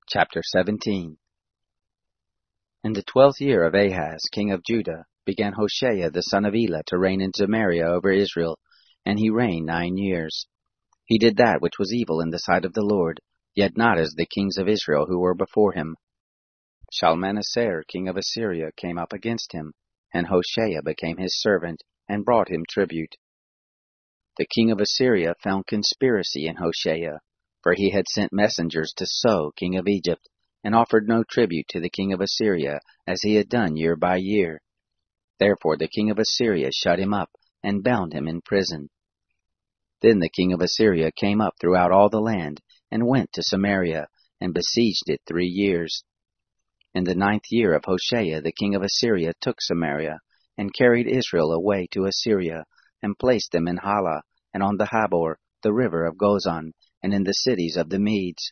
Chapter 17. In the 12th year of Ahaz, king of Judah, began Hoshea the son of Elah to reign in Samaria over Israel, and he reigned 9 years. He did that which was evil in the sight of the Lord, yet not as the kings of Israel who were before him. Shalmaneser, king of Assyria, came up against him, and Hoshea became his servant, and brought him tribute. The king of Assyria found conspiracy in Hoshea, for he had sent messengers to So, king of Egypt, and offered no tribute to the king of Assyria, as he had done year by year. Therefore the king of Assyria shut him up, and bound him in prison. Then the king of Assyria came up throughout all the land, and went to Samaria, and besieged it 3 years. In the 9th year of Hoshea the king of Assyria took Samaria, and carried Israel away to Assyria, and placed them in Hala, and on the Habor, the river of Gozan, and in the cities of the Medes.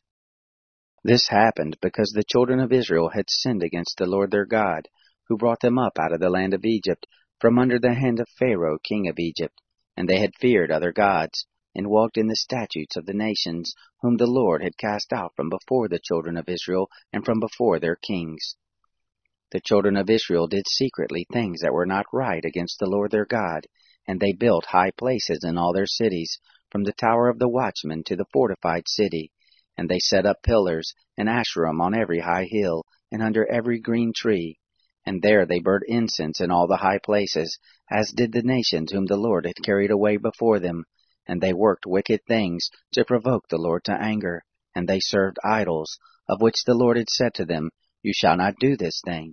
This happened because the children of Israel had sinned against the Lord their God, who brought them up out of the land of Egypt, from under the hand of Pharaoh king of Egypt, and they had feared other gods, and walked in the statutes of the nations, whom the Lord had cast out from before the children of Israel, and from before their kings. The children of Israel did secretly things that were not right against the Lord their God, and they built high places in all their cities, from the tower of the watchman to the fortified city, and they set up pillars and asherim on every high hill, and under every green tree, and there they burnt incense in all the high places, as did the nations whom the Lord had carried away before them, and they worked wicked things to provoke the Lord to anger, and they served idols, of which the Lord had said to them, You shall not do this thing.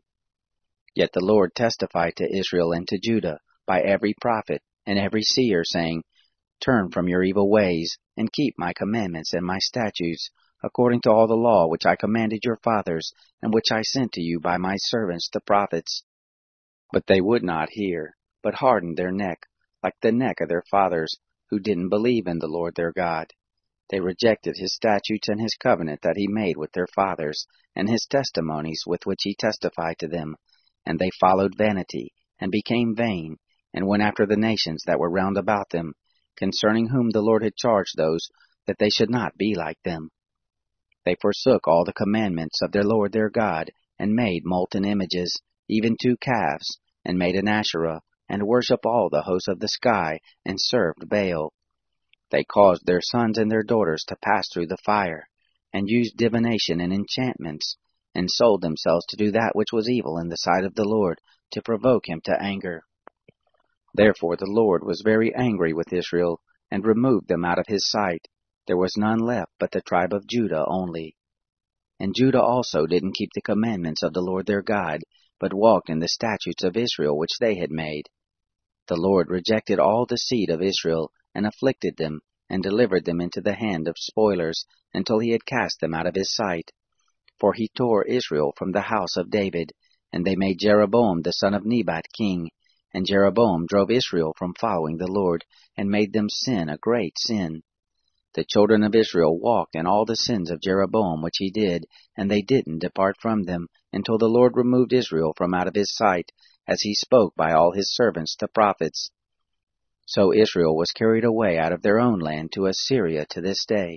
Yet the Lord testified to Israel and to Judah by every prophet and every seer, saying, Turn from your evil ways, and keep my commandments and my statutes, according to all the law which I commanded your fathers, and which I sent to you by my servants the prophets. But they would not hear, but hardened their neck, like the neck of their fathers, who didn't believe in the Lord their God. They rejected his statutes and his covenant that he made with their fathers, and his testimonies with which he testified to them. And they followed vanity, and became vain, and went after the nations that were round about them, concerning whom the Lord had charged those, that they should not be like them. They forsook all the commandments of their Lord their God, and made molten images, even 2 calves, and made an Asherah, and worshipped all the hosts of the sky, and served Baal. They caused their sons and their daughters to pass through the fire, and used divination and enchantments, and sold themselves to do that which was evil in the sight of the Lord, to provoke him to anger. Therefore the Lord was very angry with Israel, and removed them out of his sight. There was none left but the tribe of Judah only. And Judah also didn't keep the commandments of the Lord their God, but walked in the statutes of Israel which they had made. The Lord rejected all the seed of Israel, and afflicted them, and delivered them into the hand of spoilers, until he had cast them out of his sight. For he tore Israel from the house of David, and they made Jeroboam the son of Nebat king. And Jeroboam drove Israel from following the Lord, and made them sin a great sin. The children of Israel walked in all the sins of Jeroboam which he did, and they didn't depart from them, until the Lord removed Israel from out of his sight, as he spoke by all his servants the prophets. So Israel was carried away out of their own land to Assyria to this day.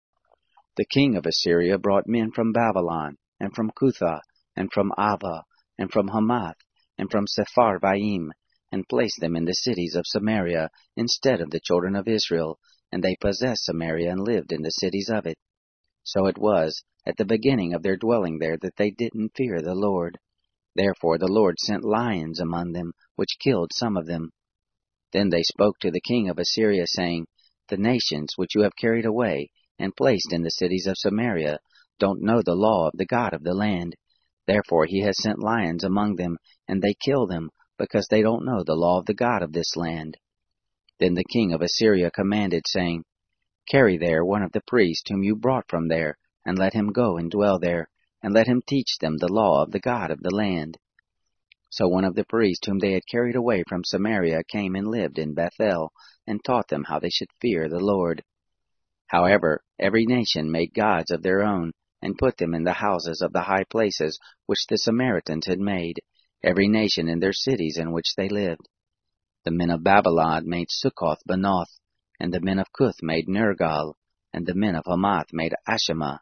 The king of Assyria brought men from Babylon, and from Cutha, and from Ava, and from Hamath, and from Sepharvaim, and placed them in the cities of Samaria instead of the children of Israel, and they possessed Samaria and lived in the cities of it. So it was, at the beginning of their dwelling there, that they didn't fear the Lord. Therefore the Lord sent lions among them, which killed some of them. Then they spoke to the king of Assyria, saying, The nations which you have carried away, and placed in the cities of Samaria, don't know the law of the God of the land. Therefore he has sent lions among them, and they kill them, because they don't know the law of the God of this land. Then the king of Assyria commanded, saying, Carry there one of the priests whom you brought from there, and let him go and dwell there, and let him teach them the law of the God of the land. So one of the priests whom they had carried away from Samaria came and lived in Bethel, and taught them how they should fear the Lord. However, every nation made gods of their own, and put them in the houses of the high places which the Samaritans had made, every nation in their cities in which they lived. The men of Babylon made Succoth-Benoth, and the men of Cuth made Nergal, and the men of Hamath made Ashima,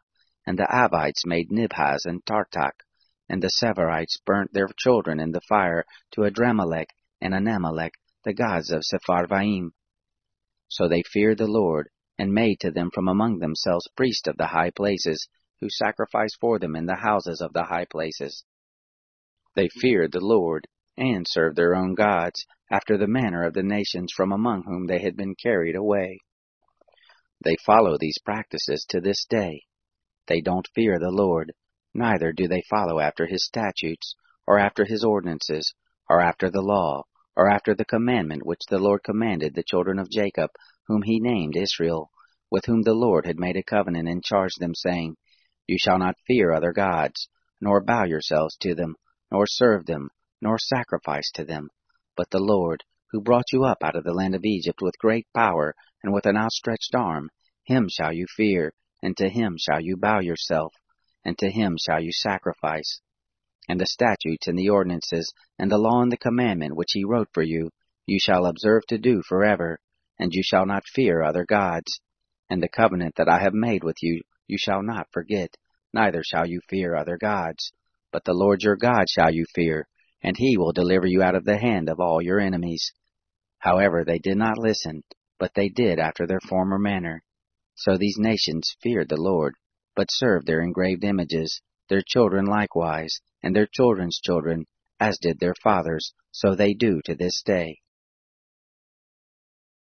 And the Avites made Nibhaz and Tartak, and the Severites burnt their children in the fire to Adramelech and Anamelech, the gods of Sepharvaim. So they feared the Lord, and made to them from among themselves priests of the high places, who sacrificed for them in the houses of the high places. They feared the Lord, and served their own gods, after the manner of the nations from among whom they had been carried away. They follow these practices to this day. They don't fear the Lord, neither do they follow after his statutes, or after his ordinances, or after the law, or after the commandment which the Lord commanded the children of Jacob, whom he named Israel, with whom the Lord had made a covenant and charged them, saying, You shall not fear other gods, nor bow yourselves to them, nor serve them, nor sacrifice to them. But the Lord, who brought you up out of the land of Egypt with great power and with an outstretched arm, him shall you fear, and to him shall you bow yourself, and to him shall you sacrifice. And the statutes and the ordinances, and the law and the commandment which he wrote for you, you shall observe to do forever, and you shall not fear other gods. And the covenant that I have made with you, you shall not forget, neither shall you fear other gods. But the Lord your God shall you fear, and he will deliver you out of the hand of all your enemies. However, they did not listen, but they did after their former manner. So these nations feared the Lord, but served their engraved images, their children likewise, and their children's children, as did their fathers, so they do to this day.